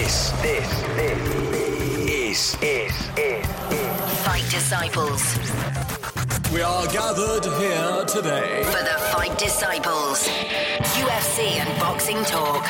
This is Fight Disciples. We are gathered here today For the Fight Disciples. UFC and boxing talk.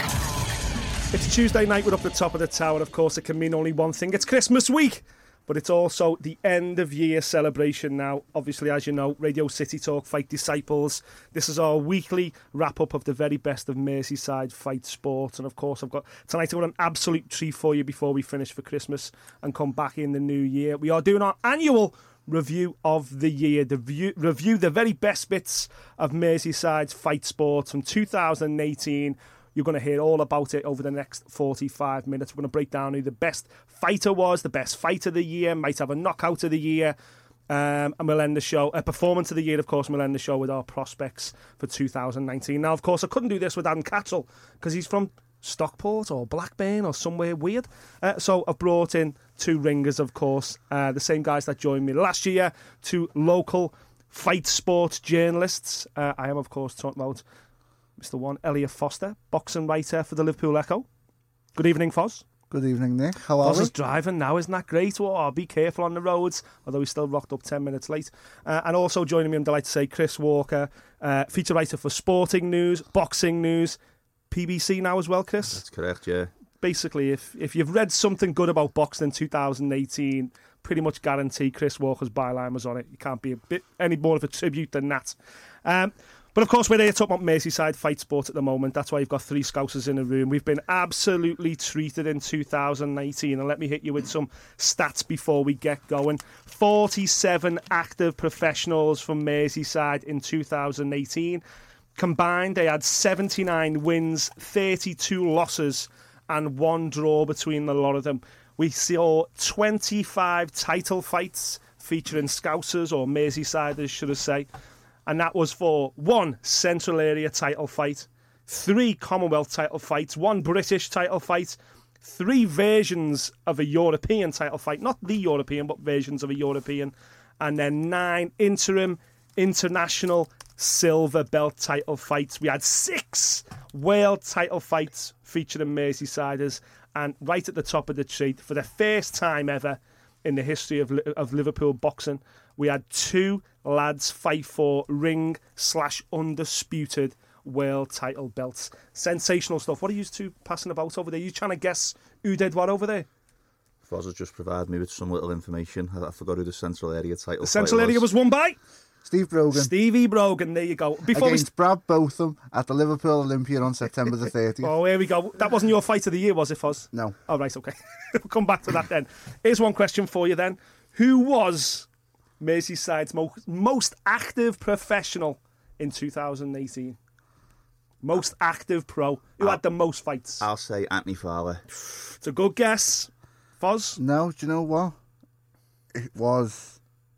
It's Tuesday night, we're up the top of the tower. Of course, it can mean only one thing. It's Christmas week, but it's also the end of year celebration now. Obviously, as you know, Radio City Talk, Fight Disciples. This is our weekly wrap-up of the very best of Merseyside fight sport. And of course, tonight I've got an absolute treat for you before we finish for Christmas and come back in the new year. We are doing our annual review of the year, review the very best bits of Merseyside's fight sport from 2018. You're going to hear all about it over the next 45 minutes. We're going to break down who the best fighter was, the best fight of the year, might have a knockout of the year, and we'll end the show, a performance of the year, of course, and we'll end the show with our prospects for 2019. Now, of course, I couldn't do this with Adam Catchell because he's from Stockport or Blackburn or somewhere weird. So I've brought in two ringers, of course, the same guys that joined me last year, two local fight sports journalists. I am, of course, talking about Mr. One, Elliot Foster, boxing writer for the Liverpool Echo. Good evening, Foz. Good evening, Nick. How are Foz we? is driving now, isn't that great? Oh, be careful on the roads, although he's still rocked up 10 minutes late. And also joining me, I'm delighted to say, Chris Walker, feature writer for Sporting News, Boxing News, PBC now as well, Chris? That's correct, yeah. Basically, if you've read something good about boxing in 2018, pretty much guarantee Chris Walker's byline was on it. You can't be a bit any more of a tribute than that. But of course, we're here talking about Merseyside fight sport at the moment. That's why you've got three Scousers in the room. We've been absolutely treated in 2019. And let me hit you with some stats before we get going. 47 active professionals from Merseyside in 2018. Combined, they had 79 wins, 32 losses, and one draw between the lot of them. We saw 25 title fights featuring Scousers, or Merseysiders, should I say. And that was for 1 Central Area title fight, 3 Commonwealth title fights, 1 British title fight, 3 versions of a European title fight, not the European, but versions of a European, and then 9 international silver belt title fights. We had 6 world title fights featuring Merseysiders, and right at the top of the tree, for the first time ever in the history of Liverpool boxing, we had 2 lads fight for ring/undisputed world title belts. Sensational stuff. What are you two passing about over there? You trying to guess who did what over there? Foz has just provided me with some little information. I forgot who the Central Area title. The Central Area was won by Steve Brogan. Stevie Brogan, there you go. Against Brad Botham at the Liverpool Olympia on September the 30th. Oh, here we go. That wasn't your fight of the year, was it, Foz? No. Oh, right, okay. We'll come back to that then. Here's one question for you then. Who was Merseyside's most active professional in 2018? Most active pro. Who had the most fights? I'll say Anthony Fowler. It's a good guess. Foz? No, do you know what? It was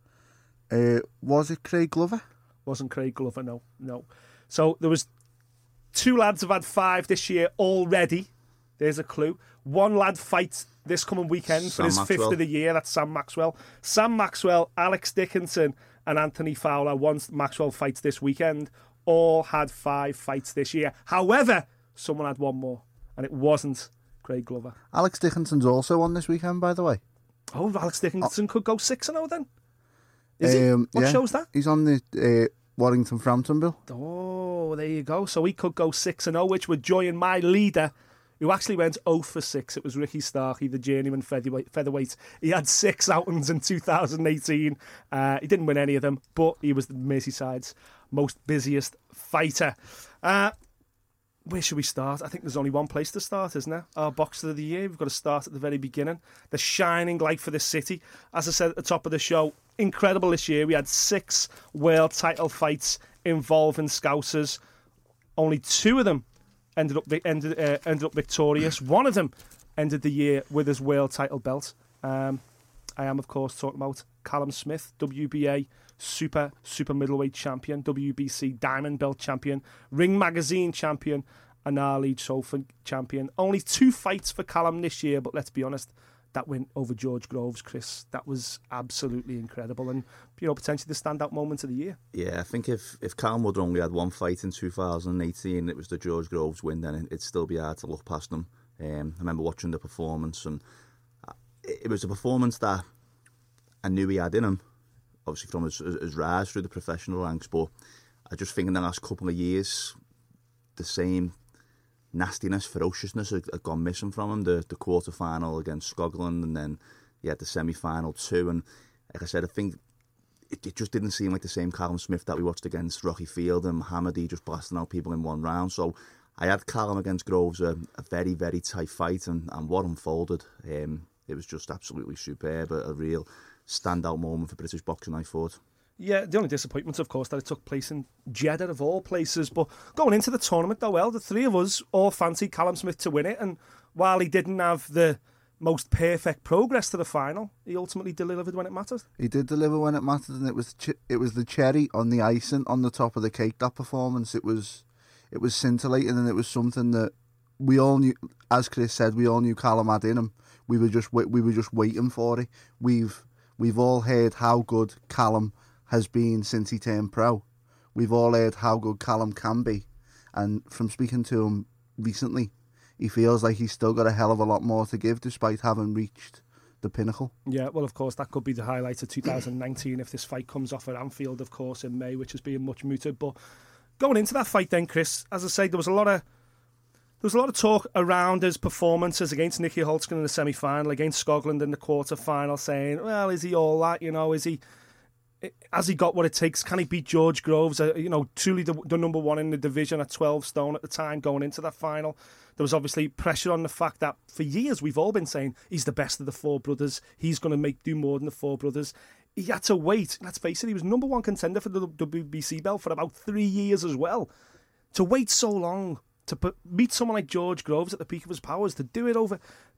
it Craig Glover? Wasn't Craig Glover, no. So there was 2 lads have had 5 this year already. There's a clue. 1 lad fights this coming weekend for his Maxwell. 5th of the year. That's Sam Maxwell. Sam Maxwell, Alex Dickinson and Anthony Fowler, once Maxwell fights this weekend, all had 5 fights this year. However, someone had 1 more, and it wasn't Craig Glover. Alex Dickinson's also on this weekend, by the way. Oh, Alex Dickinson could go 6-0 then? Is he? What yeah. show's that? He's on the Warrington Frampton bill. Oh, there you go. So he could go 6-0, which would join my leader, who actually went 0 for 6. It was Ricky Starkey, the journeyman featherweight. He had 6 outings in 2018. He didn't win any of them, but he was the Merseyside's most busiest fighter. Where should we start? I think there's only one place to start, isn't there? Our boxer of the year. We've got to start at the very beginning. The shining light for the city. As I said at the top of the show, incredible this year. We had 6 world title fights involving Scousers. Only 2 of them ended up victorious. One of them ended the year with his world title belt. I am, of course, talking about Callum Smith, WBA super middleweight champion, WBC diamond belt champion, Ring Magazine champion, and R-League Trophy champion. Only 2 fights for Callum this year, but let's be honest, that win over George Groves, Chris, that was absolutely incredible, and potentially the standout moment of the year. Yeah, I think if Callum would only had 1 fight in 2018, it was the George Groves win, then it'd still be hard to look past him. I remember watching the performance, and it was a performance that I knew he had in him, obviously from his rise through the professional ranks, but I just think in the last couple of years, the same nastiness, ferociousness had gone missing from him. The quarter-final against Scotland, and then he had the semi-final too. And like I said, I think it just didn't seem like the same Callum Smith that we watched against Rocky Field and Mohammadi just blasting out people in one round. So I had Callum against Groves, a very, very tight fight, and what unfolded, it was just absolutely superb, a real standout moment for British boxing, I thought. Yeah, the only disappointment, of course, that it took place in Jeddah, of all places. But going into the tournament, though, well, the three of us all fancied Callum Smith to win it. And while he didn't have the most perfect progress to the final, he ultimately delivered when it mattered. He did deliver when it mattered, and it was the cherry on the icing on the top of the cake, that performance. It was scintillating, and it was something that we all knew. As Chris said, we all knew Callum had in him. We were just waiting for it. We've all heard how good Callum has been since he turned pro. We've all heard how good Callum can be, and from speaking to him recently, he feels like he's still got a hell of a lot more to give despite having reached the pinnacle. Yeah, well, of course, that could be the highlight of 2019 if this fight comes off at Anfield, of course, in May, which is being much mooted. But going into that fight then, Chris, as I say, there was a lot of talk around his performances against Nicky Holtzkin in the semi-final, against Scotland in the quarter-final, saying, well, is he all that, has he got what it takes? Can he beat George Groves? Truly the number one in the division at 12 stone at the time going into that final. There was obviously pressure on the fact that for years we've all been saying he's the best of the four brothers. He's going to do more than the four brothers. He had to wait. Let's face it, he was number one contender for the WBC belt for about 3 years as well. To wait so long to meet someone like George Groves at the peak of his powers, to do it over...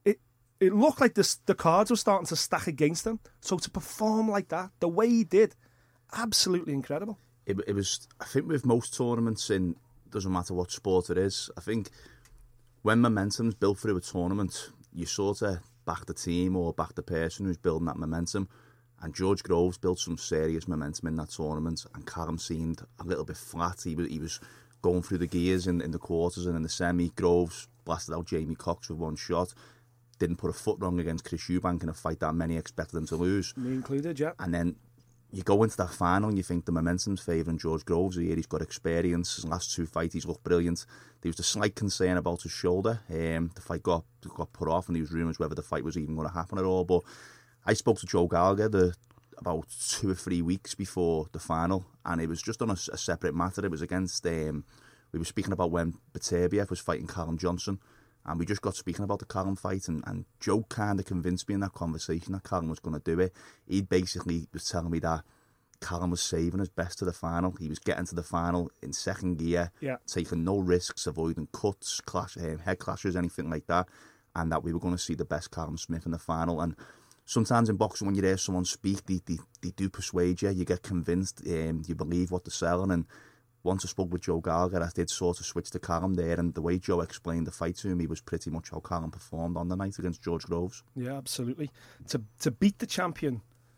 It looked like the cards were starting to stack against him. So to perform like that, the way he did, absolutely incredible. It was, I think with most tournaments, doesn't matter what sport it is, I think when momentum's built through a tournament, you sort of back the team or back the person who's building that momentum. And George Groves built some serious momentum in that tournament, and Callum seemed a little bit flat. He was going through the gears in the quarters and in the semi. Groves blasted out Jamie Cox with one shot. Didn't put a foot wrong against Chris Eubank in a fight that many expected him to lose. Me included, yeah. And then you go into that final and you think the momentum's favouring George Groves here. He's got experience. His last two fights, he's looked brilliant. There was a slight concern about his shoulder. The fight got put off, and there was rumours whether the fight was even going to happen at all. But I spoke to Joe Gallagher about 2 or 3 weeks before the final, and it was just on a separate matter. It was against... we were speaking about when Beterbiev was fighting Callum Johnson, and we just got speaking about the Callum fight, and Joe kind of convinced me in that conversation that Callum was going to do it. He basically was telling me that Callum was saving his best to the final. He was getting to the final in second gear, taking no risks, avoiding cuts, head clashes, anything like that, and that we were going to see the best Callum Smith in the final. And sometimes in boxing, when you hear someone speak, they do persuade you. You get convinced, you believe what they're selling, and once I spoke with Joe Gallagher, I did sort of switch to Callum there, and the way Joe explained the fight to me was pretty much how Callum performed on the night against George Groves. Yeah, absolutely. To beat the champion,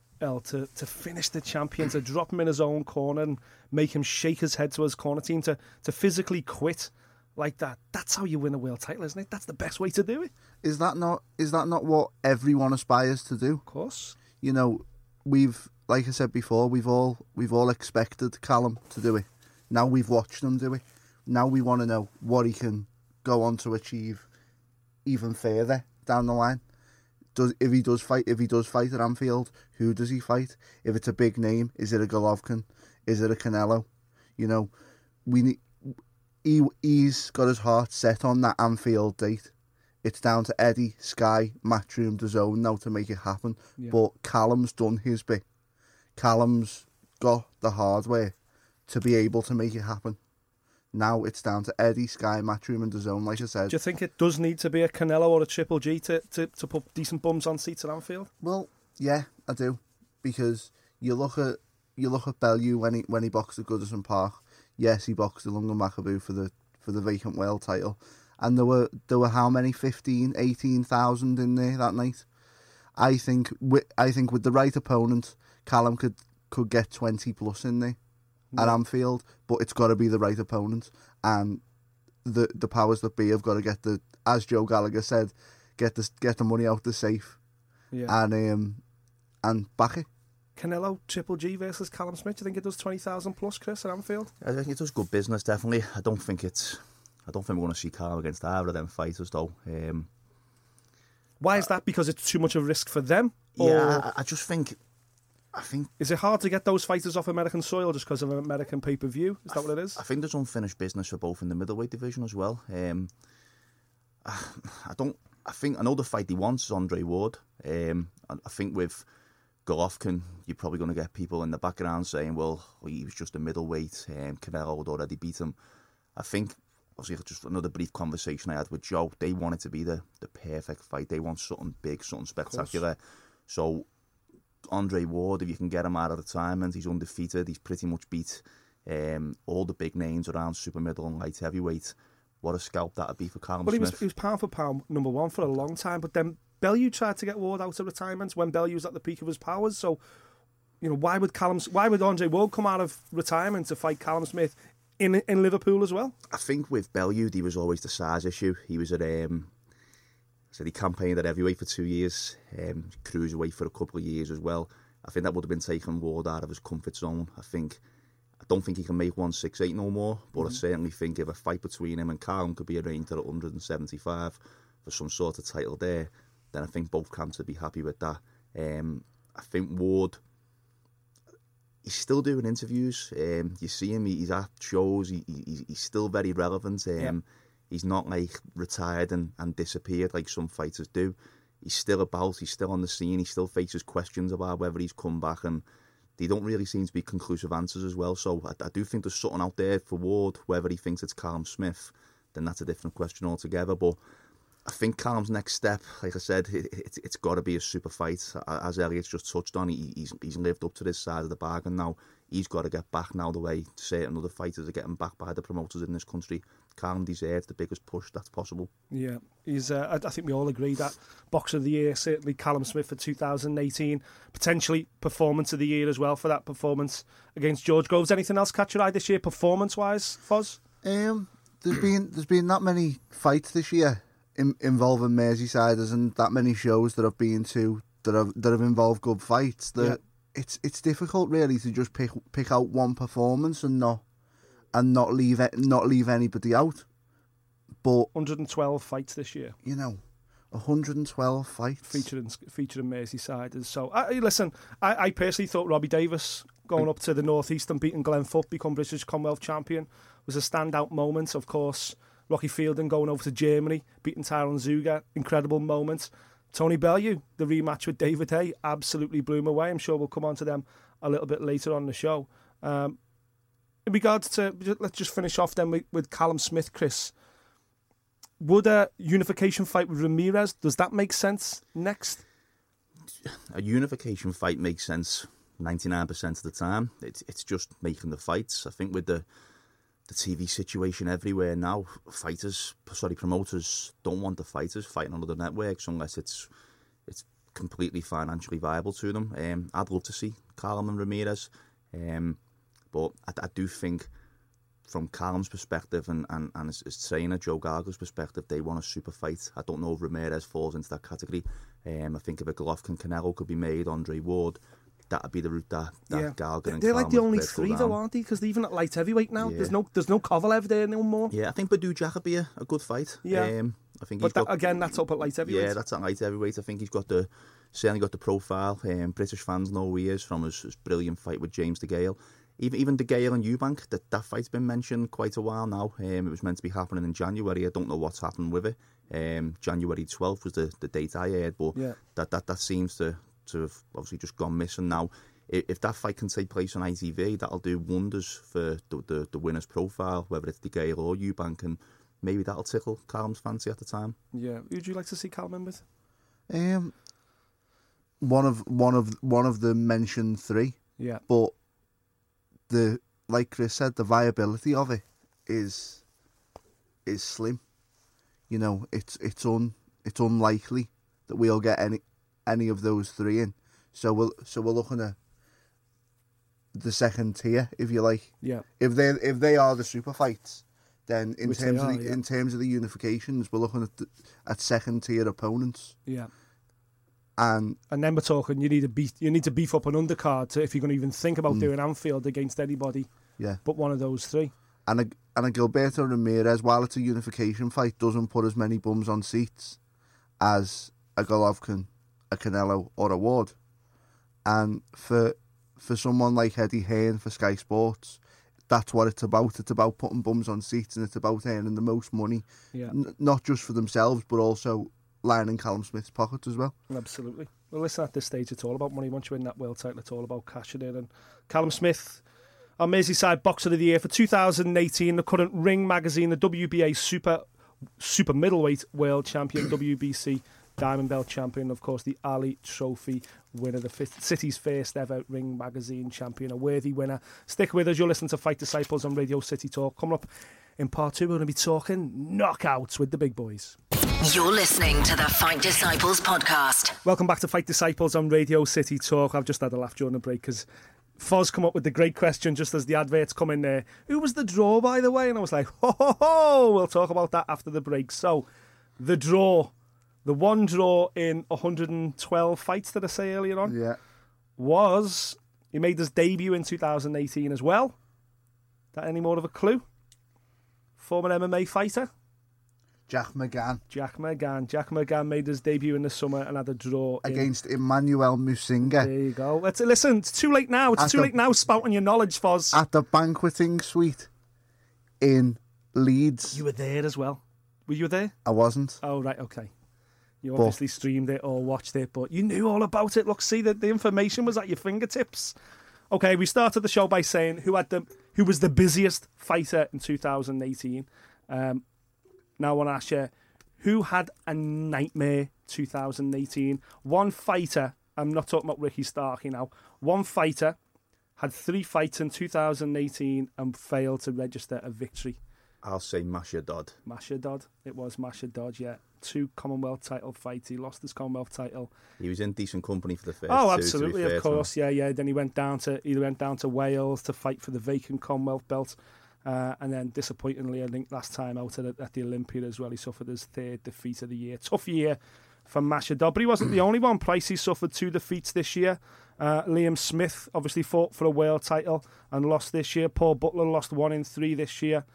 to finish the champion, to drop him in his own corner and make him shake his head to his corner team, to physically quit like that. That's how you win a world title, isn't it? That's the best way to do it. Is that not what everyone aspires to do? Of course. We've, like I said before, we've all expected Callum to do it. Now we've watched him do it. Now we want to know what he can go on to achieve even further down the line. If he does fight at Anfield, who does he fight? If it's a big name, is it a Golovkin? Is it a Canelo? He's got his heart set on that Anfield date. It's down to Eddie, Sky, Matchroom, DAZN now to make it happen. Yeah. But Callum's done his bit. Callum's got the hardware to be able to make it happen. Now it's down to Eddie, Sky, Matchroom and DAZN, like I said. Do you think it does need to be a Canelo or a Triple G to put decent bums on seats at Anfield? Well, yeah, I do. Because you look at Bellew when he boxed at Goodison Park. Yes, he boxed Ilunga Makabu for the vacant world title. And there were how many? 15,000, 18,000 in there that night. I think with the right opponent, Callum could get 20 plus in there at Anfield, but it's got to be the right opponent. And the powers that be have got to get the, as Joe Gallagher said, get the money out the safe, and back it. Canelo Triple G versus Callum Smith. Do you think it does 20,000 plus, Chris, at Anfield? I think it does good business, definitely. I don't think we're going to see Callum against either of them fighters, though. Why is that? Because it's too much of a risk for them? Yeah, I just think. Is it hard to get those fighters off American soil just because of an American pay-per-view? Is that what it is? I think there's unfinished business for both in the middleweight division as well. I know the fight he wants is Andre Ward. I think with Golovkin, you're probably going to get people in the background saying, well, he was just a middleweight. Canelo had already beat him. I think, obviously, just another brief conversation I had with Joe, they want it to be the perfect fight. They want something big, something spectacular. So Andre Ward, if you can get him out of retirement, he's undefeated. He's pretty much beat all the big names around super middle and light heavyweight. What a scalp that would be for Callum Smith. He was pound for pound number one for a long time, but then Bellew tried to get Ward out of retirement when Bellew was at the peak of his powers. So, why would Andre Ward come out of retirement to fight Callum Smith in Liverpool as well? I think with Bellew, he was always the size issue. He was at he campaigned at heavyweight for 2 years, cruiserweight for a couple of years as well. I think that would have been taking Ward out of his comfort zone. I don't think he can make 168 no more, but I certainly think if a fight between him and Callum could be arranged at 175 for some sort of title there, then I think both camps would be happy with that. I think Ward, he's still doing interviews. You see him, he's at shows, he's still very relevant. He's not retired and disappeared like some fighters do. He's still about, he's still on the scene, he still faces questions about whether he's come back, and they don't really seem to be conclusive answers as well. So I do think there's something out there for Ward. Whether he thinks it's Callum Smith, then that's a different question altogether. But I think Callum's next step, like I said, it's got to be a super fight. As Elliot's just touched on, he's lived up to this side of the bargain now. He's got to get back now the way certain other fighters are getting back by the promoters in this country. Callum deserves the biggest push that's possible. Yeah, he's. I think we all agree that Boxer of the Year, certainly Callum Smith for 2018, potentially Performance of the Year as well for that performance against George Groves. Anything else catch your eye this year, performance-wise, Foz? There's been that many fights this year involving Merseysiders, and that many shows that I've been to that have involved good fights. It's difficult really to just pick out one performance and not leave anybody out. But 112 fights this year. 112 fights featuring Merseysiders. So listen, I personally thought Robbie Davis going up to the North East and beating Glenn Foot, become British Commonwealth champion, was a standout moment. Of course, Rocky Fielding going over to Germany, beating Tyron Zuger, incredible moment. Tony Bellew, the rematch with David Haye, absolutely blew him away. I'm sure we'll come on to them a little bit later on the show. In regards to, let's just finish off then with Callum Smith, Chris. Would a unification fight with Ramirez, does that make sense next? A unification fight makes sense 99% of the time. It's just making the fights. I think with the TV situation everywhere now, promoters don't want the fighters fighting on other networks unless it's completely financially viable to them. I'd love to see Callum and Ramirez, but I do think from Callum's perspective and his trainer Joe Gallagher's perspective, they want a super fight. I don't know if Ramirez falls into that category. I think if a Golovkin Canelo could be made, Andre Ward, that'd be the route that Gallagher and they're Callum like the only would three go though, down. aren't they? Because even at light heavyweight now, there's no Kovalev there no more. Yeah, I think Badou Jack would be a good fight. Yeah, I think. But that's up at light heavyweight. Yeah, that's at light heavyweight. I think he's certainly got the profile. British fans know who he is from his brilliant fight with James DeGale. Even DeGale and Eubank, that fight's been mentioned quite a while now. It was meant to be happening in January. I don't know what's happened with it. January 12th was the date I heard, but that seems to have obviously just gone missing now. If that fight can take place on ITV, that'll do wonders for the winner's profile, whether it's DeGale or Eubank, and maybe that'll tickle Callum's fancy at the time. Yeah, who'd you like to see Callum in with? One of the mentioned three. Yeah, but like Chris said, the viability of it is slim. It's unlikely that we'll get any of those three in. So we're looking at the second tier, if you like. Yeah. If they are the super fights, then in Which terms they of are, the, yeah. in terms of the unifications, we're looking at second tier opponents, Yeah. and And then we're talking you need to beef up an undercard if you're going to even think about doing Anfield against anybody yeah, but one of those three. and a Gilberto Ramirez, while it's a unification fight, doesn't put as many bums on seats as a Golovkin, a Canelo, or a Ward. And for someone like Eddie Hearn for Sky Sports, that's what it's about. It's about putting bums on seats, and it's about earning the most money, Yeah. not just for themselves, but also lining Callum Smith's pockets as well. Absolutely. Well, listen, at this stage, it's all about money. Once you win that world title, it's all about cashing in. And Callum Smith, our Merseyside Boxer of the Year for 2018, the current Ring Magazine, the WBA Super Middleweight World Champion, WBC Diamond Belt Champion, of course, the Ali Trophy winner, the city's first ever Ring Magazine champion, a worthy winner. Stick with us. You're listening to Fight Disciples on Radio City Talk. Coming up in part 2, we're going to be talking knockouts with the big boys. You're listening to the Fight Disciples podcast. Welcome back to Fight Disciples on Radio City Talk. I've just had a laugh during the break because Foz come up with the great question just as the adverts come in there. Who was the draw, by the way? And I was like, ho, ho, ho. We'll talk about that after the break. So, the draw, the one draw in 112 fights, did I say earlier on? Yeah. Was, he made his debut in 2018 as well. That any more of a clue? Former MMA fighter? Jack McGann Jack McGann made his debut in the summer and had a draw against Emmanuel Musinga There you go. Listen, it's too late now. It's too late now spouting your knowledge, Foz. at the banqueting suite in Leeds. You were there as well. Were you there? I wasn't. Oh, right, okay. You obviously streamed it or watched it, but you knew all about it. Look, see, that the information was at your fingertips. Okay, we started the show by saying who was the busiest fighter in 2018. Now I want to ask you, who had a nightmare 2018? One fighter, I'm not talking about Ricky Starkey now, one fighter had 3 fights in 2018 and failed to register a victory. I'll say Masha Dodd. Masha Dodd. It was Masha Dodd, yeah. 2 Commonwealth title fights. He lost his Commonwealth title. He was in decent company for the first Oh, two, absolutely, to be fair of to him. course, yeah. Then he went down to Wales to fight for the vacant Commonwealth belt. And then, disappointingly, I think last time out at the Olympia as well, he suffered his 3rd defeat of the year. Tough year for Masha Dodd, but he wasn't the only one. Pricey suffered 2 defeats this year. Liam Smith obviously fought for a world title and lost this year. Paul Butler lost 1 in 3 this year.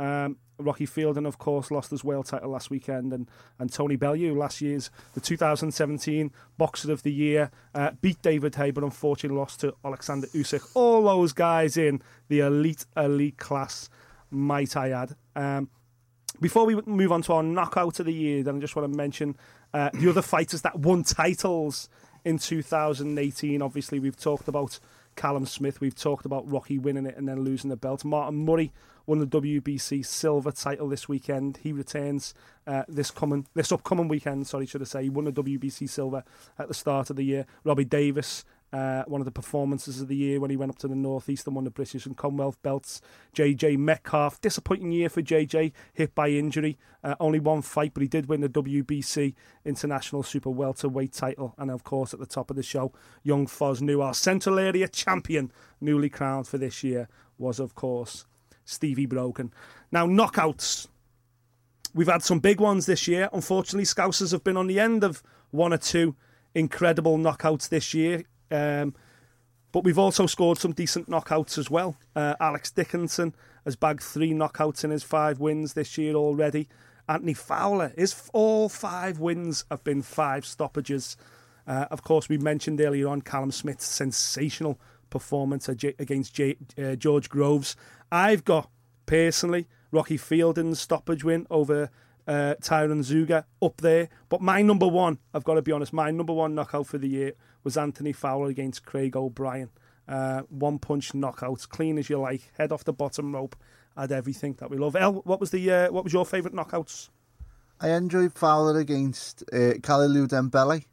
Rocky Fielding, of course, lost his world title last weekend, and Tony Bellew, last year's the 2017 Boxer of the Year, beat David Haye, but unfortunately lost to Alexander Usyk. All those guys in the elite class, might I add. Before we move on to our knockout of the year, then I just want to mention the other fighters that won titles in 2018. Obviously, we've talked about Callum Smith, we've talked about Rocky winning it and then losing the belt. Martin Murray won the WBC silver title this weekend. He returns this upcoming weekend, should I say. He won the WBC silver at the start of the year. Robbie Davis, one of the performances of the year when he went up to the Northeast and won the British and Commonwealth belts. JJ Metcalf, disappointing year for JJ, hit by injury. Only 1 fight, but he did win the WBC International Super Welterweight title. And of course, at the top of the show, young Foz knew our Central Area champion, newly crowned for this year, was of course Stevie Brogan. Now, knockouts. We've had some big ones this year. Unfortunately, Scousers have been on the end of 1 or 2 incredible knockouts this year. But we've also scored some decent knockouts as well. Alex Dickinson has bagged 3 knockouts in his 5 wins this year already. Anthony Fowler, all 5 wins have been 5 stoppages. Of course, we mentioned earlier on Callum Smith's sensational performance against George Groves. I've got, personally, Rocky Fielding's stoppage win over Tyron Zuga up there. But my number one, I've got to be honest, my number one knockout for the year was Anthony Fowler against Craig O'Brien. 1-punch knockouts, clean as you like, head off the bottom rope, had everything that we love. El, what was your favourite knockouts? I enjoyed Fowler against Kalilu Dembele.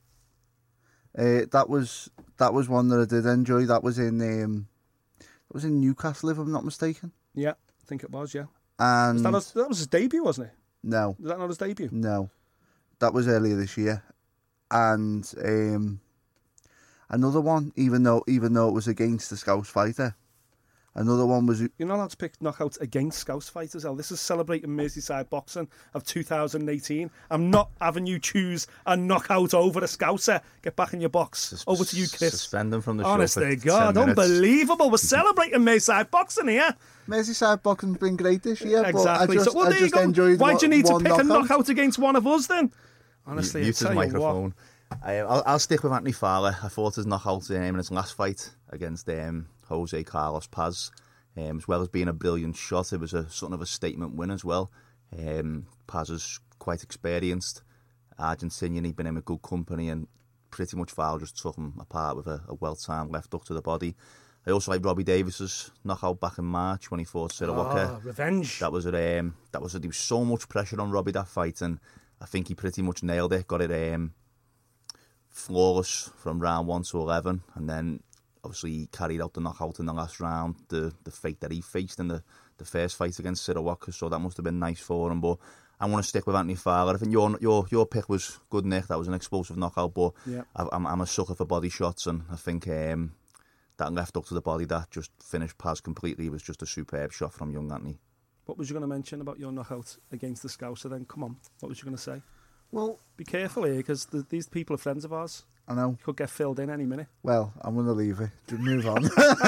That was one that I did enjoy. That was in Newcastle, if I'm not mistaken. Yeah, I think it was. Yeah, And that was his debut, wasn't it? no, Was that not his debut? no, that was earlier this year. And another one, even though it was against the Scouse fighter, Another one was... You're not allowed to pick knockouts against Scouse fighters, Al. This is celebrating Merseyside boxing of 2018. I'm not having you choose a knockout over a Scouser. Get back in your box. Over to you, Chris. Suspend them from the show. Honestly, for God, 10 minutes. unbelievable. We're celebrating Merseyside boxing here. Merseyside boxing's been great this year, Exactly. but There you go. enjoyed Why'd you need to one pick a knockout against one of us then? Honestly, Mute his I tell you what. microphone. I'll stick with Anthony Fowler. I thought his knockout in his last fight against Jose Carlos Paz, as well as being a brilliant shot, it was a sort of a statement win as well. Paz is quite experienced, Argentinian. He'd been in a good company, and pretty much Fowler just took him apart with a well-timed left hook to the body. I also like Robbie Davis's knockout back in March when he fought Cyril Walker. Revenge. There was so much pressure on Robbie that fight, and I think he pretty much nailed it. Got it flawless from round 1 to 11, and then obviously he carried out the knockout in the last round, the fate that he faced in the first fight against Cyril Walker, so that must have been nice for him. But I want to stick with Anthony Fowler. I think your pick was good, Nick. That was an explosive knockout, but yeah. I'm a sucker for body shots, and I think that left hook to the body that just finished Paz completely was just a superb shot from young Anthony. What was you going to mention about your knockout against the Scouser then? Come on, what was you going to say? Well, be careful here, because these people are friends of ours. I know. You could get filled in any minute. Well, I'm going to leave it. Just move on.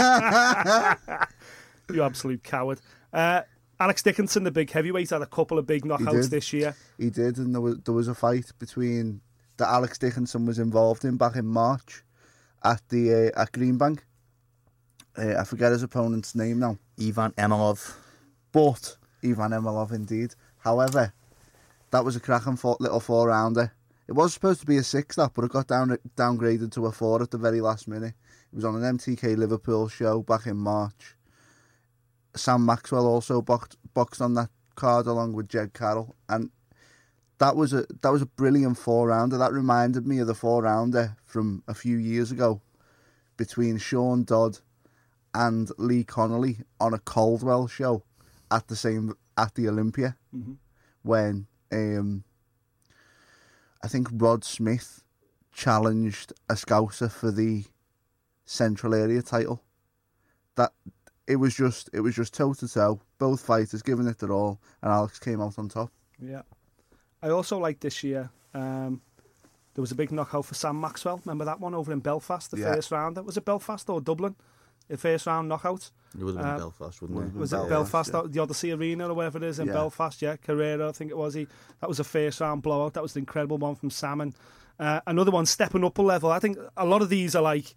You absolute coward. Alex Dickinson, the big heavyweight, had a couple of big knockouts this year. He did, and there was a fight between that Alex Dickinson was involved in back in March at Greenbank. I forget his opponent's name now. Ivan Emelov. But Ivan Emelov, indeed. However, that was a cracking little 4-rounder. It was supposed to be a 6, but it got downgraded to a 4 at the very last minute. It was on an MTK Liverpool show back in March. Sam Maxwell also boxed on that card along with Jed Carroll, and that was a brilliant 4-rounder. That reminded me of the 4-rounder from a few years ago between Sean Dodd and Lee Connolly on a Caldwell show at the Olympia, when I think Rod Smith challenged a Scouser for the Central Area title. That it was just toe to toe, both fighters giving it their all, and Alex came out on top. Yeah, I also like this year. There was a big knockout for Sam Maxwell. Remember that one over in Belfast, the first round? Was it Belfast or Dublin? The first round knockout. It would have been Belfast, wouldn't it? Was it Belfast, the Odyssey Arena or whatever it is in Belfast? Yeah, Carrera, I think it was. That was a first round blowout. That was an incredible one from Sam. And another one stepping up a level. I think a lot of these are like,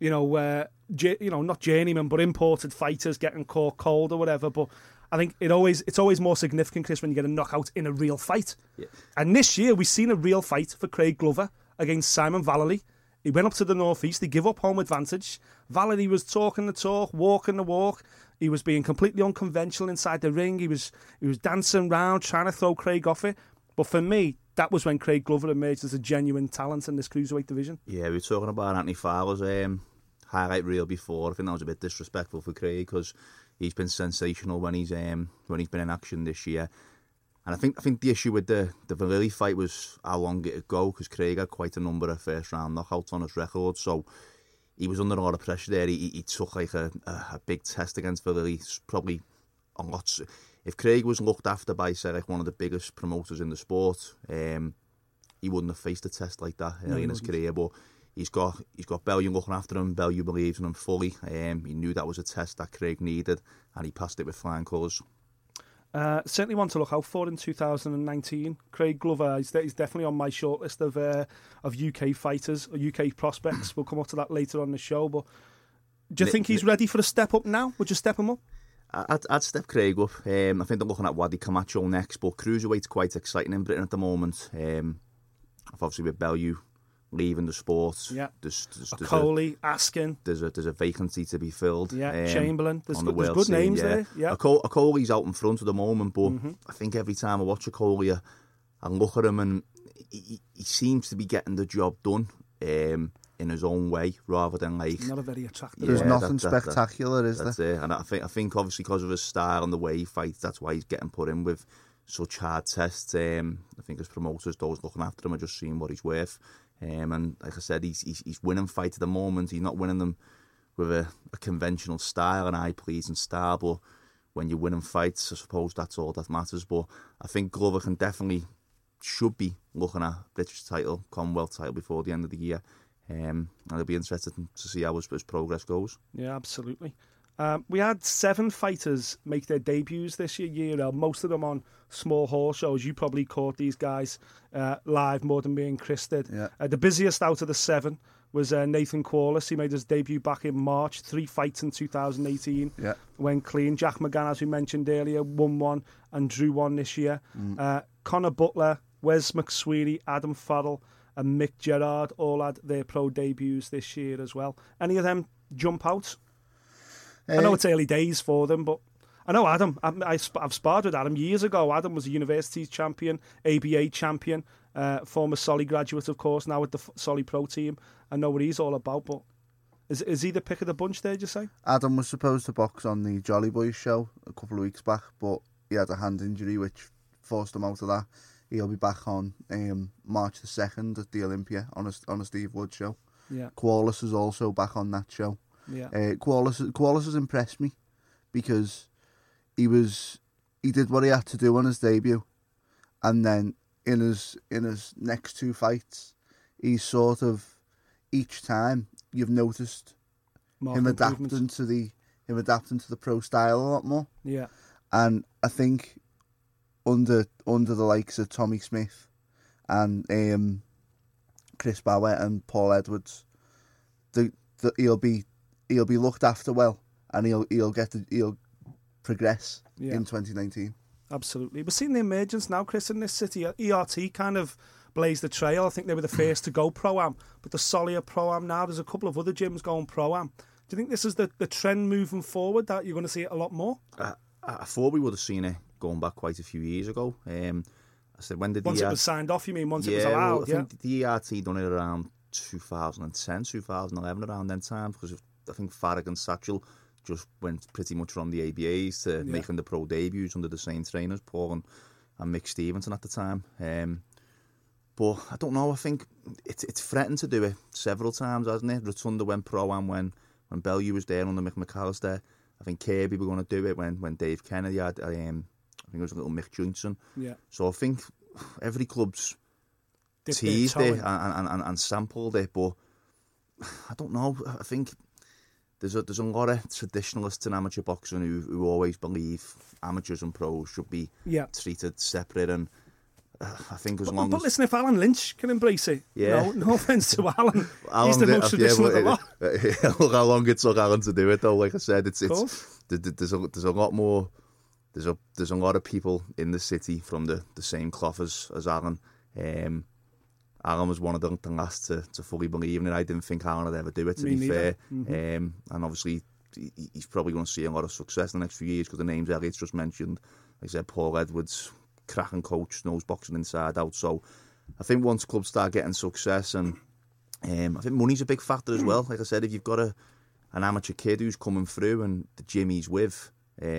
not journeymen, but imported fighters getting caught cold or whatever. But I think it's always more significant, Chris, when you get a knockout in a real fight. Yeah. And this year we've seen a real fight for Craig Glover against Simon Vallely. He went up to the northeast. He gave up home advantage. Vallely was talking the talk, walking the walk. He was being completely unconventional inside the ring. He was dancing around, trying to throw Craig off it. But for me, that was when Craig Glover emerged as a genuine talent in this cruiserweight division. Yeah, we were talking about Anthony Fowler's highlight reel before. I think that was a bit disrespectful for Craig, because he's been sensational when he's been in action this year. And I think the issue with the Vallely fight was how long it would go, because Craig had quite a number of first round knockouts on his record, so he was under a lot of pressure there. He took like a big test against Vallely. Probably a lot. If Craig was looked after by, say, like one of the biggest promoters in the sport, he wouldn't have faced a test like that early in his career. But he's got Bellew looking after him. Bellew believes in him fully. He knew that was a test that Craig needed, and he passed it with flying colours. Certainly one to look out for in 2019. Craig Glover, he's definitely on my shortlist of UK fighters or UK prospects. We'll come up to that later on the show. But do you think he's ready for a step up now? Would you step him up? I'd step Craig up. I think they're looking at Wadi Camacho next, but cruiserweight's quite exciting in Britain at the moment. Obviously with Bellew leaving the sport. Yeah. Coley, Askin. There's a vacancy to be filled. Yeah, Chamberlain. There's good names there. Yeah. Coley's out in front at the moment, but I think every time I watch a Coley, I look at him and he seems to be getting the job done in his own way, rather than like... Not a very attractive... There's nothing spectacular, is there? That's it. And I think obviously because of his style and the way he fights, that's why he's getting put in with such hard tests. I think his promoters, those looking after him, are just seeing what he's worth. And like I said, he's winning fights at the moment. He's not winning them with a conventional style, an eye-pleasing style, but when you're winning fights, I suppose that's all that matters. But I think Glover should be looking at British title, Commonwealth title before the end of the year. And it'll be interesting to see how his progress goes. Yeah, absolutely. We had 7 fighters make their debuts this year, most of them on small hall shows. You probably caught these guys live more than me and Chris did. Yeah. The busiest out of the 7 was Nathan Corliss. He made his debut back in March, 3 fights in 2018. Yeah. Went clean. Jack McGann, as we mentioned earlier, won 1 and drew 1 this year. Connor Butler, Wes McSweeney, Adam Farrell and Mick Gerard all had their pro debuts this year as well. Any of them jump out? I know it's early days for them, but I know Adam. I've sparred with Adam years ago. Adam was a universities champion, ABA champion, former Solly graduate, of course, now with the Solly Pro team. I know what he's all about, but is he the pick of the bunch there, do you say? Adam was supposed to box on the Jolly Boys show a couple of weeks back, but he had a hand injury which forced him out of that. He'll be back on March the 2nd at the Olympia on a Steve Wood show. Yeah. Corliss is also back on that show. Yeah. Corliss has impressed me because he did what he had to do on his debut, and then in his next 2 fights, he's sort of each time you've noticed him adapting to the pro style a lot more. Yeah. And I think under the likes of Tommy Smith and Chris Bauer and Paul Edwards, he'll be looked after well, and he'll progress in 2019. Absolutely. We're seeing the emergence now, Chris, in this city. ERT kind of blazed the trail. I think they were the first to go Pro-Am, but the Solly Pro-Am now. There's a couple of other gyms going Pro-Am. Do you think this is the trend moving forward, that you're going to see it a lot more? I thought we would have seen it going back quite a few years ago. I said, when did once it was signed off, you mean? Once it was allowed? Well, I think the ERT done it around 2010, 2011, around then time, because I think Farag and Satchel just went pretty much from the ABAs to making the pro debuts under the same trainers, Paul and Mick Stevenson at the time. But I don't know, I think it's threatened to do it several times, hasn't it? Rotunda went Pro-Am when Bellew was there under Mick McAllister. I think Kirby were going to do it when Dave Kennedy had, I think it was a little Mick Johnson. Yeah. So I think every club's teased it and sampled it, but I don't know. I think there's a lot of traditionalists in amateur boxing who always believe amateurs and pros should be treated separate, and I think as long as... But listen, if Alan Lynch can embrace it, no offence to Alan, he's the most traditional of the lot. Look how long it took Alan to do it, though. Like I said, there's a lot more. There's a lot of people in the city from the same cloth as Alan. Alan was one of the last to fully believe in it. I didn't think Alan would ever do it, to be fair. Mm-hmm. And obviously, he's probably going to see a lot of success in the next few years because the names Elliot's just mentioned. Like I said, Paul Edwards, cracking coach, knows boxing inside out. So I think once clubs start getting success, and I think money's a big factor as well. Like I said, if you've got an amateur kid who's coming through and the gym he's with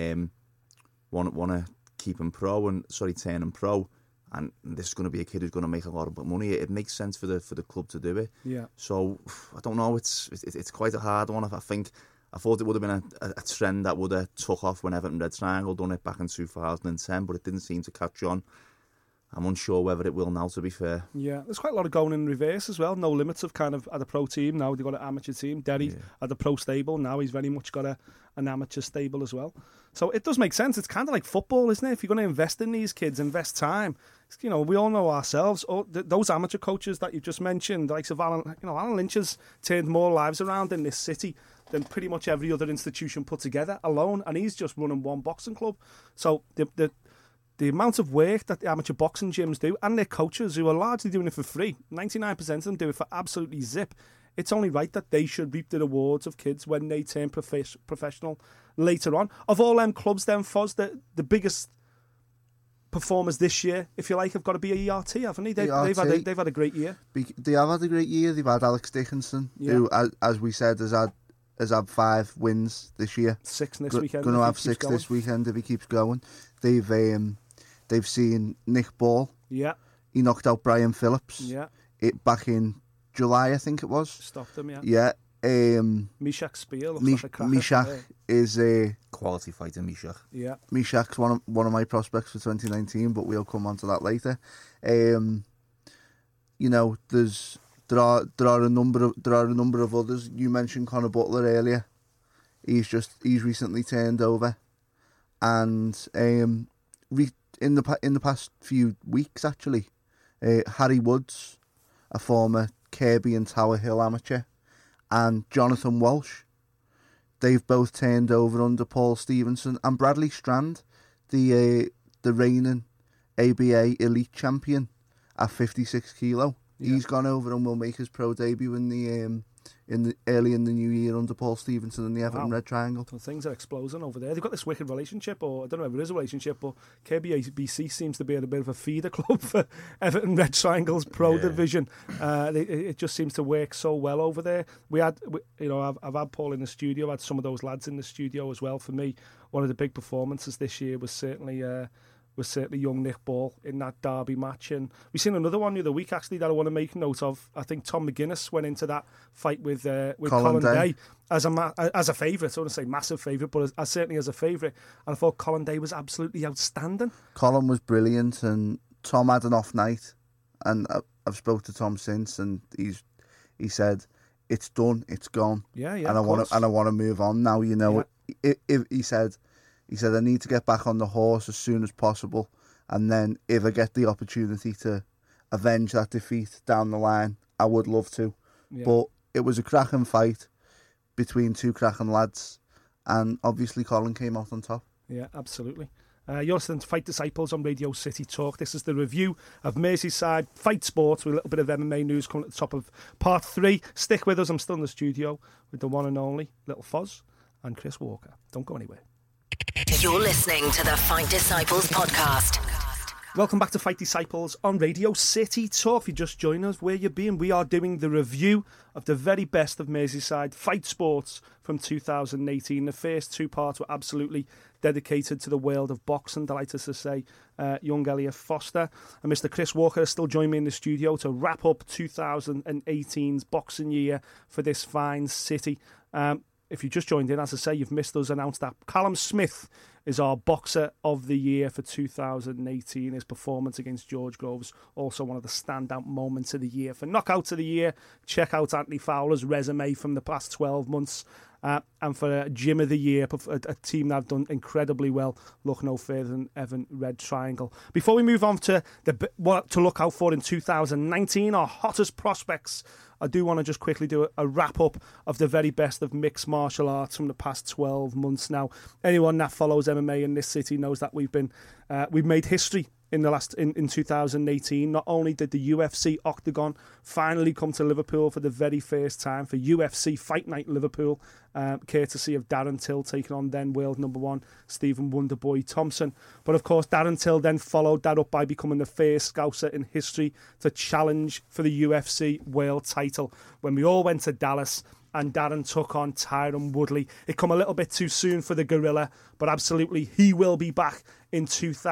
want to keep him turn him pro, and this is going to be a kid who's going to make a lot of money, it makes sense for the club to do it. Yeah. So I don't know. It's quite a hard one. I thought it would have been a trend that would have took off when Everton Red Triangle done it back in 2010, but it didn't seem to catch on. I'm unsure whether it will now, to be fair. Yeah, there's quite a lot of going in reverse as well. No Limits have kind of had a pro team, now they've got an amateur team. Derry had a pro stable, now he's very much got an amateur stable as well. So it does make sense. It's kind of like football, isn't it? If you're going to invest in these kids, invest time. You know, we all know ourselves, those amateur coaches that you just mentioned, the likes of Alan Lynch has turned more lives around in this city than pretty much every other institution put together alone, and he's just running one boxing club. So the amount of work that the amateur boxing gyms do, and their coaches who are largely doing it for free, 99% of them do it for absolutely zip. It's only right that they should reap the rewards of kids when they turn professional later on. Of all them clubs, then, Foz, the biggest performers this year, if you like, have got to be ERT, haven't they? They've had a great year. They have had a great year. They've had Alex Dickinson, who, as we said, has had 5 wins this year. 6 this weekend. Going to have 6 this weekend if he keeps going. They've seen Nick Ball. Yeah. He knocked out Brian Phillips. Yeah. Back in July, I think it was. Stopped him, yeah. Yeah. Mishak Spear looks like a cracker. Mishak is a Quality fighter, Mishak. Yeah. Mishak's one of my prospects for 2019, but we'll come on to that later. You know, there are a number of others. You mentioned Conor Butler earlier. He's recently turned over, and in the past few weeks actually, Harry Woods, a former Kirby and Tower Hill amateur, and Jonathan Walsh, they've both turned over under Paul Stevenson, and Bradley Strand, the reigning ABA elite champion at 56 kilo. Yeah. He's gone over and will make his pro debut in the early in the new year under Paul Stevenson and the Everton Red Triangle. So things are exploding over there. They've got this wicked relationship, or I don't know if it is a relationship, but KBC seems to be at a bit of a feeder club for Everton Red Triangle's pro division. It just seems to work so well over there. I've had Paul in the studio, I've had some of those lads in the studio as well. For me, one of the big performances this year was certainly young Nick Ball in that derby match. And we've seen another one the other week, actually, that I want to make note of. I think Tom McGuinness went into that fight with Colin Day as a favourite. I don't want to say massive favourite, but certainly as a favourite. And I thought Colin Day was absolutely outstanding. Colin was brilliant, and Tom had an off night. And I've spoke to Tom since, and he said, it's done, it's gone. Yeah, and I want to move on now. You know, if he said, I need to get back on the horse as soon as possible, and then if I get the opportunity to avenge that defeat down the line, I would love to. Yeah. But it was a cracking fight between two cracking lads, and obviously Colin came out on top. Yeah, absolutely. You're listening to Fight Disciples on Radio City Talk. This is the review of Merseyside Fight Sports with a little bit of MMA news coming at the top of part 3. Stick with us. I'm still in the studio with the one and only Little Foz and Chris Walker. Don't go anywhere. You're listening to the Fight Disciples podcast. Welcome back to Fight Disciples on Radio City Talk. If you just joined us, where you been? We are doing the review of the very best of Merseyside Fight Sports from 2018. The first 2 parts were absolutely dedicated to the world of boxing. Delighted to say young Elliot Foster and Mr. Chris Walker are still joining me in the studio to wrap up 2018's boxing year for this fine city. If you just joined in, as I say, you've missed us announce that Callum Smith is our boxer of the year for 2018. His performance against George Groves, also one of the standout moments of the year. For knockout of the year, check out Anthony Fowler's resume from the past 12 months. And for Gym of the Year, a team that have done incredibly well, look no further than Everton Red Triangle. Before we move on to what to look out for in 2019, our hottest prospects, I do want to just quickly do a wrap-up of the very best of mixed martial arts from the past 12 months now. Anyone that follows MMA in this city knows that we've made history in 2018. Not only did the UFC Octagon finally come to Liverpool for the very first time for UFC Fight Night Liverpool, courtesy of Darren Till taking on then world number 1 Stephen Wonderboy Thompson. But of course, Darren Till then followed that up by becoming the first Scouser in history to challenge for the UFC world title when we all went to Dallas and Darren took on Tyron Woodley. It come a little bit too soon for the Gorilla, but absolutely he will be back in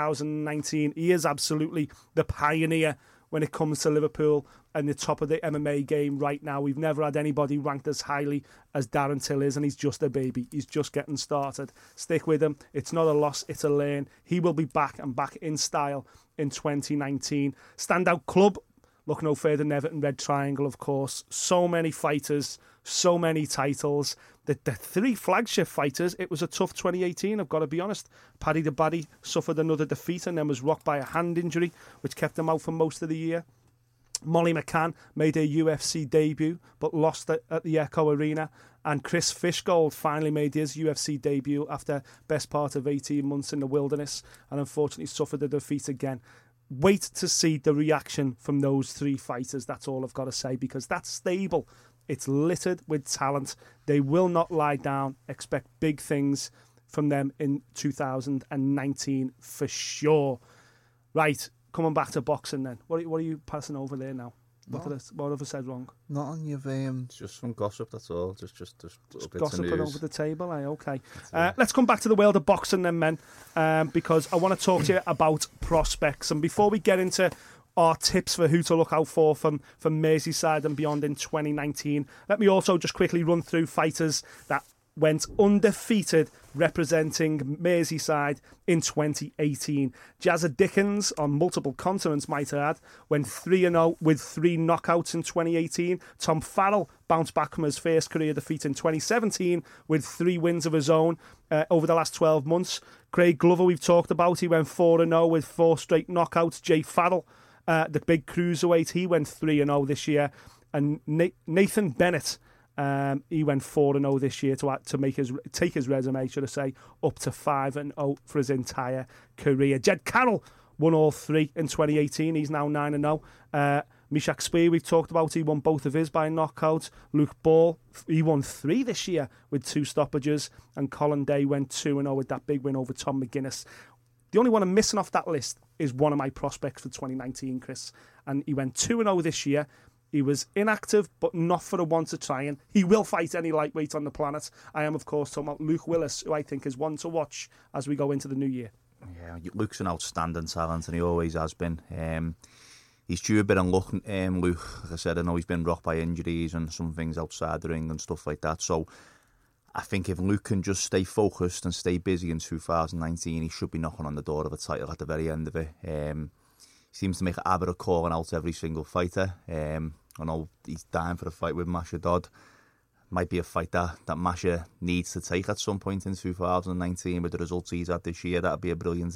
2019. He is absolutely the pioneer when it comes to Liverpool and the top of the MMA game right now. We've never had anybody ranked as highly as Darren Till is, and he's just a baby. He's just getting started. Stick with him. It's not a loss, it's a learn. He will be back and back in style in 2019. Standout club, look no further than Everton Red Triangle, of course. So many fighters, so many titles. The 3 flagship fighters, it was a tough 2018, I've got to be honest. Paddy the Baddy suffered another defeat and then was rocked by a hand injury, which kept him out for most of the year. Molly McCann made her UFC debut, but lost at the Echo Arena. And Chris Fishgold finally made his UFC debut after best part of 18 months in the wilderness, and unfortunately suffered a defeat again. Wait to see the reaction from those 3 fighters, that's all I've got to say, because that stable, it's littered with talent. They will not lie down. Expect big things from them in 2019 for sure. Right, coming back to boxing then. What are you passing over there now? What have I said wrong? Not on your It's just some gossip, that's all. Just gossiping over the table, okay. Let's come back to the world of boxing then, men, because I want to talk to you about prospects. And before we get into our tips for who to look out for from Merseyside and beyond in 2019. Let me also just quickly run through fighters that went undefeated representing Merseyside in 2018. Jazza Dickens, on multiple continents might I add, went 3-0 with 3 knockouts in 2018. Tom Farrell bounced back from his first career defeat in 2017 with 3 wins of his own over the last 12 months. Craig Glover, we've talked about, he went 4-0 with 4 straight knockouts. Jay Farrell, the big cruiserweight, he went 3-0 this year. And Nathan Bennett, he went 4-0 this year to take his resume, should I say, up to 5-0 for his entire career. Jed Carroll won all 3 in 2018. He's now 9-0. Mishak Spear, we've talked about, he won both of his by knockout. Luke Ball, he won 3 this year with 2 stoppages. And Colin Day went 2-0 with that big win over Tom McGuinness. The only one I'm missing off that list is one of my prospects for 2019, Chris. And he went 2-0 this year. He was inactive, but not for a one to try, and he will fight any lightweight on the planet. I am, of course, talking about Luke Willis, who I think is one to watch as we go into the new year. Yeah, Luke's an outstanding talent, and he always has been. He's due a bit of luck, Luke. Like I said, I know he's been rocked by injuries and some things outside the ring and stuff like that. So I think if Luke can just stay focused and stay busy in 2019, he should be knocking on the door of a title at the very end of it. Seems to make a habit of calling out every single fighter. I know he's dying for a fight with Masha Dodd. Might be a fight that Masha needs to take at some point in 2019 with the results he's had this year. That'd be a brilliant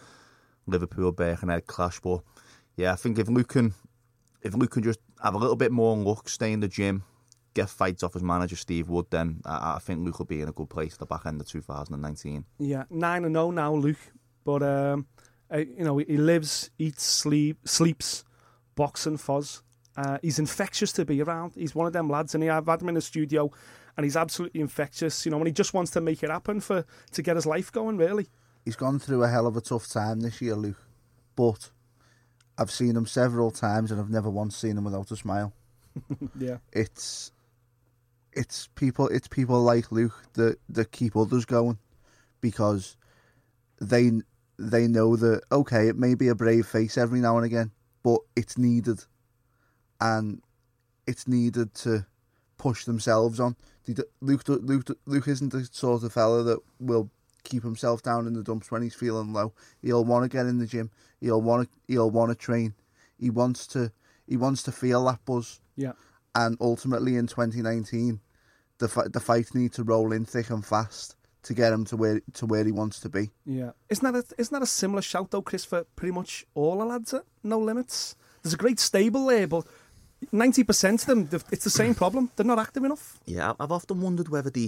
Liverpool-Birkenhead clash. But yeah, I think if Luke can just have a little bit more luck, stay in the gym, get fights off his manager Steve Wood, then I think Luke will be in a good place at the back end of 2019. Yeah, 9-0 now, Luke. But he lives, eats, sleeps, boxing, Foz. He's infectious to be around. He's one of them lads, and I've had him in the studio, and he's absolutely infectious. And he just wants to make it happen to get his life going, really. He's gone through a hell of a tough time this year, Luke. But I've seen him several times, and I've never once seen him without a smile. Yeah, it's people like Luke that keep others going, because they know that, okay, it may be a brave face every now and again, but it's needed. And it's needed to push themselves on. Luke isn't the sort of fella that will keep himself down in the dumps when he's feeling low. He'll want to get in the gym. He'll want to train. He wants to feel that buzz. Yeah. And ultimately in 2019, the fights need to roll in thick and fast to get him to where he wants to be. Yeah. Isn't that a similar shout though, Chris, for pretty much all the lads at No Limits? There's a great stable there, but 90% of them, it's the same problem. They're not active enough. Yeah, I've often wondered whether they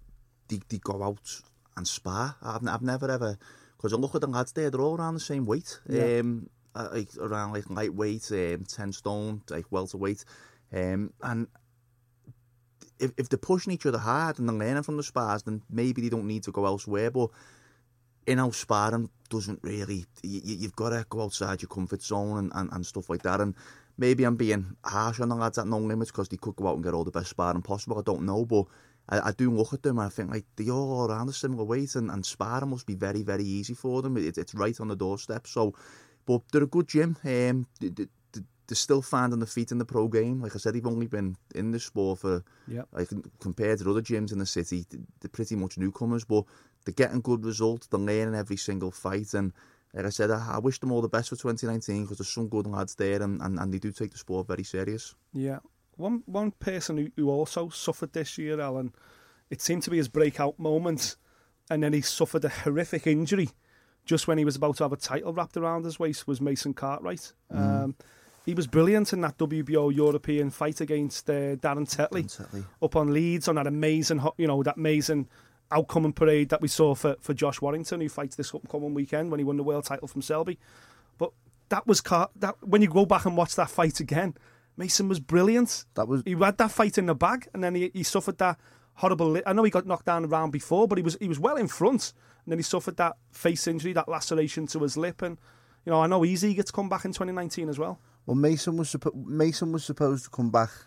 go out and spar. I've never ever, because I look at the lads there, they're all around the same weight. Yeah. Around like lightweight, 10 stone, like welterweight. And if they're pushing each other hard and they're learning from the spars, then maybe they don't need to go elsewhere. But in-house sparring doesn't really, you've got to go outside your comfort zone and stuff like that. And maybe I'm being harsh on the lads at No Limits because they could go out and get all the best sparring possible. I don't know, but I do look at them and I think like they're all around a similar weight, and sparring must be very, very easy for them. It's right on the doorstep. So, but they're a good gym. They're still finding their feet in the pro game. Like I said, they've only been in the sport for, like, compared to other gyms in the city, they're pretty much newcomers, but they're getting good results. They're learning every single fight, and like I said, I wish them all the best for 2019 because there's some good lads there, and they do take the sport very serious. Yeah. One person who also suffered this year, Alan, it seemed to be his breakout moment, and then he suffered a horrific injury just when he was about to have a title wrapped around his waist, was Mason Cartwright. He was brilliant in that WBO European fight against Darren Tetley up on Leeds on that amazing, that amazing outcoming parade that we saw for Josh Warrington, who fights this upcoming weekend when he won the world title from Selby. But that was that when you go back and watch that fight again, Mason was brilliant. He had that fight in the bag, and then he suffered that horrible. I know he got knocked down around before, but he was well in front, and then he suffered that face injury, that laceration to his lip, and I know he's eager to come back in 2019 as well. Well, Mason was supposed to come back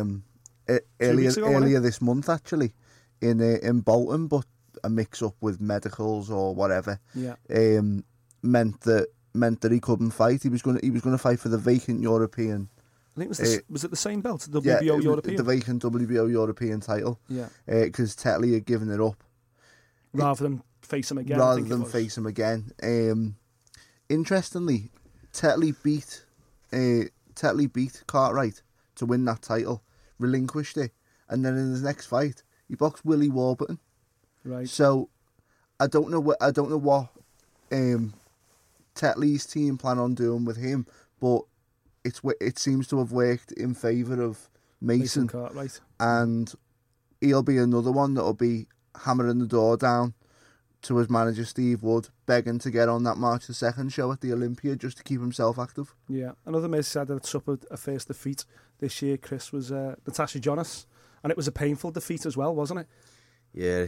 earlier this month actually in Bolton, but a mix up with medicals or whatever meant that meant that he couldn't fight. He was going to fight for the vacant European. I think was it the same belt, the WBO European? The vacant WBO European title. Yeah. Because Tetley had given it up. Rather than face him again. Interestingly, Tetley beat Cartwright to win that title, relinquished it, and then in his next fight, he boxed Willie Warburton. Right. So, I don't know what Tetley's team plan on doing with him, but it seems to have worked in favour of Mason Cartwright. And he'll be another one that'll be hammering the door down to his manager Steve Wood, begging to get on that March the 2nd show at the Olympia just to keep himself active. Yeah, another Merseyside that suffered a first defeat this year, Chris, was Natasha Jonas, and it was a painful defeat as well, wasn't it? Yeah,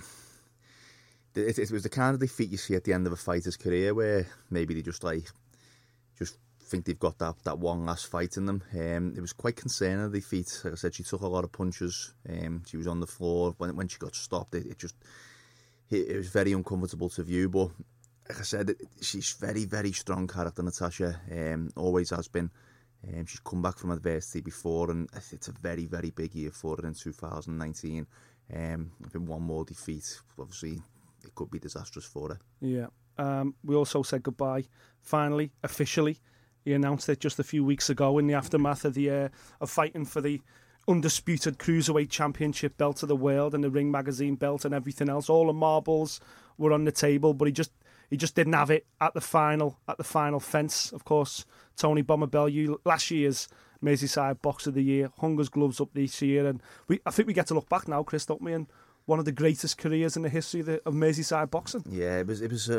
it was the kind of defeat you see at the end of a fighter's career where maybe they just think they've got that one last fight in them. It was quite concerning, the defeat. Like I said, she took a lot of punches. She was on the floor when she got stopped. It was very uncomfortable to view. But like I said, she's very, very strong character, Natasha. Always has been. She's come back from adversity before, and it's a very, very big year for her in 2019. I think one more defeat, obviously, it could be disastrous for her. Yeah. We also said goodbye, finally, officially. He announced it just a few weeks ago in the aftermath of of fighting for the undisputed Cruiserweight Championship belt of the world and the Ring Magazine belt and everything else. All the marbles were on the table, but he just didn't have it at the final fence. Of course, Tony Bomber Bellew, last year's Merseyside Boxer of the Year, hung his gloves up this year, and I think we get to look back now, Chris, don't we? And one of the greatest careers in the history of Merseyside boxing. Yeah, it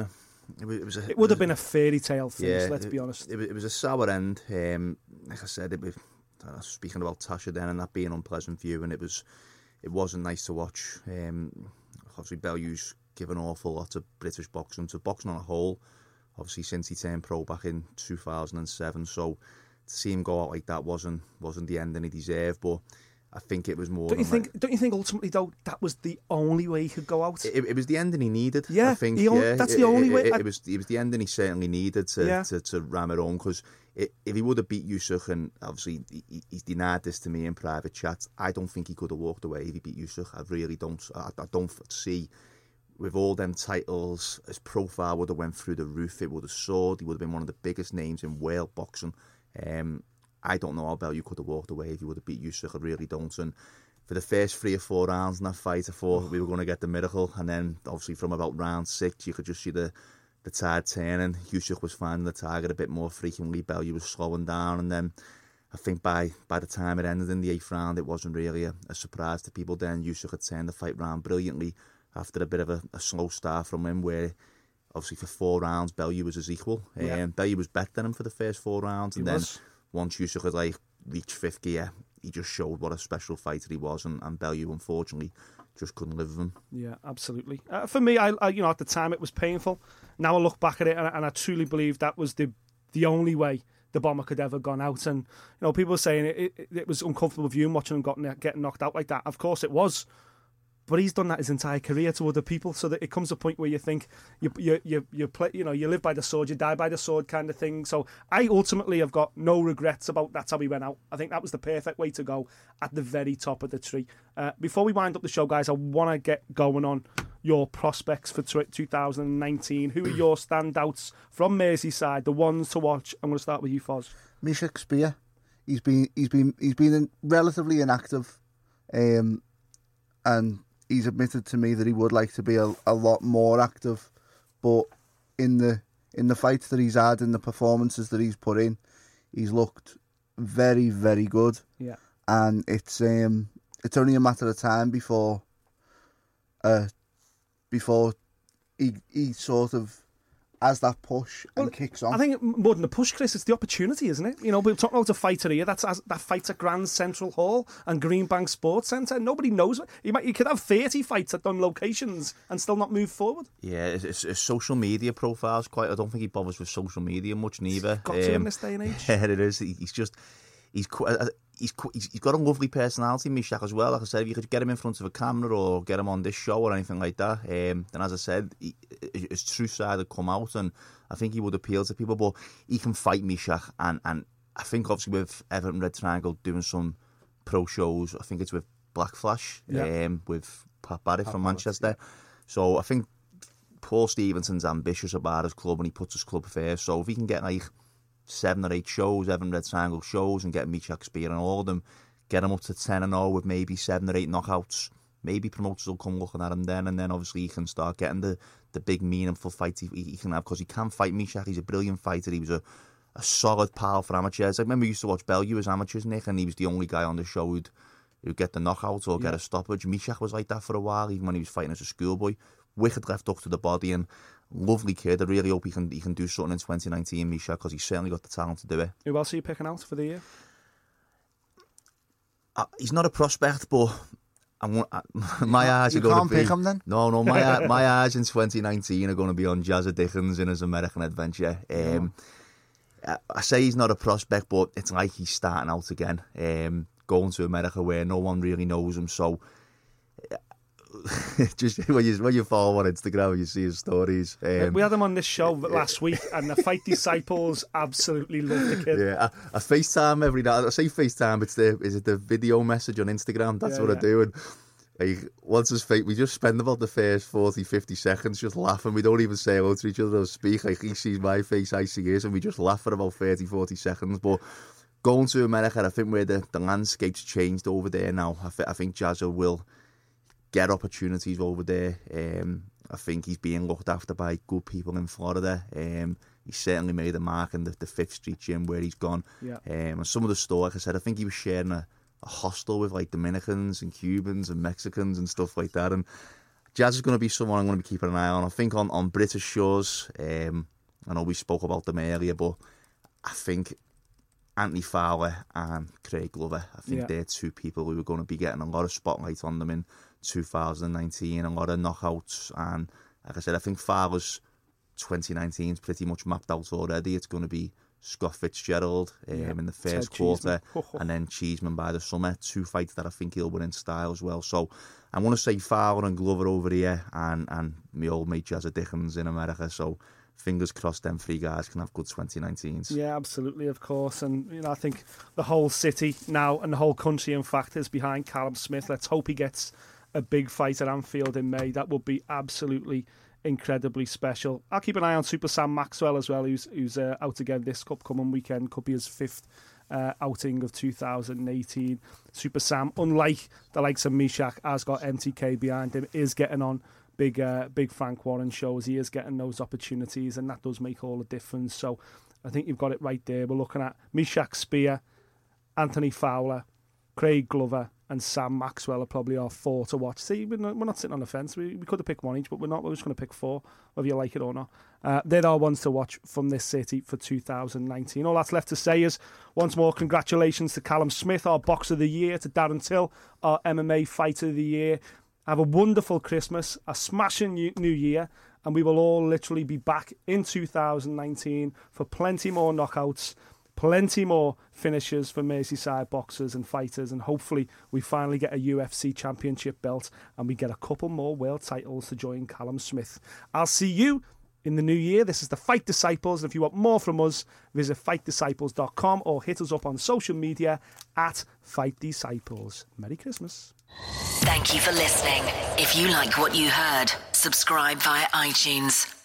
would have been a fairy tale finish, let's be honest. It was a sour end. Like I said, speaking about Tasha then and that being an unpleasant view, and it wasn't nice to watch. Obviously, Bellew's given an awful lot to British boxing, to boxing on a whole, obviously since he turned pro back in 2007. So to see him go out like that wasn't the ending he deserved, but I think it was more. Don't you think ultimately though that was the only way he could go out? It was the ending he needed. Yeah, I think. That's the only way. It was the ending he certainly needed to ram it on, because if he would have beat Usyk, and obviously he's denied this to me in private chats, I don't think he could have walked away if he beat Usyk. I really don't. I don't see. With all them titles, his profile would have went through the roof. It would have soared. He would have been one of the biggest names in world boxing. I don't know how Bellew could have walked away if he would have beat Usyk. I really don't. And for the first 3 or 4 rounds in that fight, I thought we were going to get the miracle. And then, obviously, from about round 6, you could just see the tide turning. Usyk was finding the target a bit more frequently. Bellew was slowing down. And then I think by the time it ended in the 8th round, it wasn't really a surprise to people then. Usyk had turned the fight round brilliantly after a bit of a slow start from him, where obviously for 4 rounds, Bellew was his equal. Bellew was better than him for the first 4 rounds. And then once Usyk had reached 5th gear, he just showed what a special fighter he was, and Bellew, unfortunately, just couldn't live with him. Yeah, absolutely. For me, I at the time it was painful. Now I look back at it, and I truly believe that was the only way the Bomber could ever gone out. And people were saying it was uncomfortable viewing watching him getting knocked out like that. Of course it was. But he's done that his entire career to other people, so that it comes a point where you think you play, you live by the sword, you die by the sword, kind of thing. So I ultimately have got no regrets about that's how he went out. I think that was the perfect way to go at the very top of the tree. Before we wind up the show, guys, I want to get going on your prospects for 2019. Who are your standouts from Merseyside, the ones to watch? I'm going to start with you, Foz. Mishak Spear. He's been relatively inactive, and he's admitted to me that he would like to be a lot more active, but in the fights that he's had, in the performances that he's put in, he's looked very, very good. Yeah, and it's only a matter of time before he sort of has that push and kicks on. I think more than the push, Chris, it's the opportunity, isn't it? We're talking about a fighter here. That fights at Grand Central Hall and Greenbank Sports Centre. Nobody knows. He could have 30 fights at done locations and still not move forward. Yeah, his social media profile's quite. I don't think he bothers with social media much neither. Got to in this day and age. Yeah, it is. He's he's got a lovely personality, Mishak, as well. Like I said, if you could get him in front of a camera or get him on this show or anything like that, then as I said, his true side would come out, and I think he would appeal to people. But he can fight, Mishak, and I think obviously with Everton Red Triangle doing some pro shows, I think it's with Black Flash, with Pat Barrett from Manchester. So I think Paul Stevenson's ambitious about his club and he puts his club first. So if he can get like 7 or 8 shows, Everton Red Triangle shows, and get Mishak Spear in all of them, get him up to 10-0 with maybe 7 or 8 knockouts, maybe promoters will come looking at him then, and then obviously he can start getting the big meaningful fight he can have, because he can fight. Mishak, he's a brilliant fighter. He was a solid pal for amateurs. I remember we used to watch Bellew as amateurs, Nick, and he was the only guy on the show who'd get the knockout or get a stoppage. Mishak was like that for a while, even when he was fighting as a schoolboy. Wicked left hook to the body, and lovely kid. I really hope he can do something in 2019, Mishak, because he's certainly got the talent to do it. Who else are you picking out for the year? He's not a prospect, but my eyes are going to be... You can't pick him then? No, my eyes in 2019 are going to be on Jazza Dickens in his American Adventure. I say he's not a prospect, but it's like he's starting out again, going to America where no one really knows him, so... Just when you follow on Instagram, you see his stories. We had him on this show last week, and the Fight Disciples absolutely love the kid. Yeah, I FaceTime every night. I say FaceTime, is it the video message on Instagram? That's what I do. And like, once his fate, we just spend about the first 40-50 seconds just laughing. We don't even say hello to each other or speak. Like, he sees my face, I see his, and we just laugh for about 30-40 seconds. But going to America, I think where the landscape's changed over there now, I think Jazza will get opportunities over there. I think he's being looked after by good people in Florida. He's certainly made a mark in the 5th Street gym where he's gone. Yeah. And some of the store, like I said, I think he was sharing a hostel with like Dominicans and Cubans and Mexicans and stuff like that. And Jazz is going to be someone I'm going to be keeping an eye on. I think on British shores, I know we spoke about them earlier, but I think Anthony Fowler and Craig Glover, I think they're 2 people who are going to be getting a lot of spotlight on them in 2019, a lot of knockouts. And like I said, I think Fowler's 2019 is pretty much mapped out already. It's going to be Scott Fitzgerald in the first quarter, and then Cheeseman by the summer. 2 fights that I think he'll win in style as well. So I want to say Fowler and Glover over here, and my old mate Jazza Dickens in America. So fingers crossed them 3 guys can have good 2019s. Yeah, absolutely, of course. And I think the whole city now, and the whole country, in fact, is behind Callum Smith. Let's hope he gets a big fight at Anfield in May. That would be absolutely incredibly special. I'll keep an eye on Super Sam Maxwell as well, who's out again this upcoming weekend. Could be his 5th outing of 2018. Super Sam, unlike the likes of Mishak, has got MTK behind him, is getting on big Frank Warren shows. He is getting those opportunities, and that does make all the difference. So I think you've got it right there. We're looking at Mishak Spear, Anthony Fowler, Craig Glover, and Sam Maxwell are probably our 4 to watch. See, we're not sitting on the fence. We could have picked 1 each, but we're not. We're just going to pick 4, whether you like it or not. They're our ones to watch from this city for 2019. All that's left to say is, once more, congratulations to Callum Smith, our Boxer of the Year, to Darren Till, our MMA Fighter of the Year. Have a wonderful Christmas, a smashing new year, and we will all literally be back in 2019 for plenty more knockouts, plenty more finishes for Merseyside boxers and fighters, and hopefully we finally get a UFC championship belt and we get a couple more world titles to join Callum Smith. I'll see you in the new year. This is the Fight Disciples, and if you want more from us, visit fightdisciples.com or hit us up on social media at Fight Disciples. Merry Christmas. Thank you for listening. If you like what you heard, subscribe via iTunes.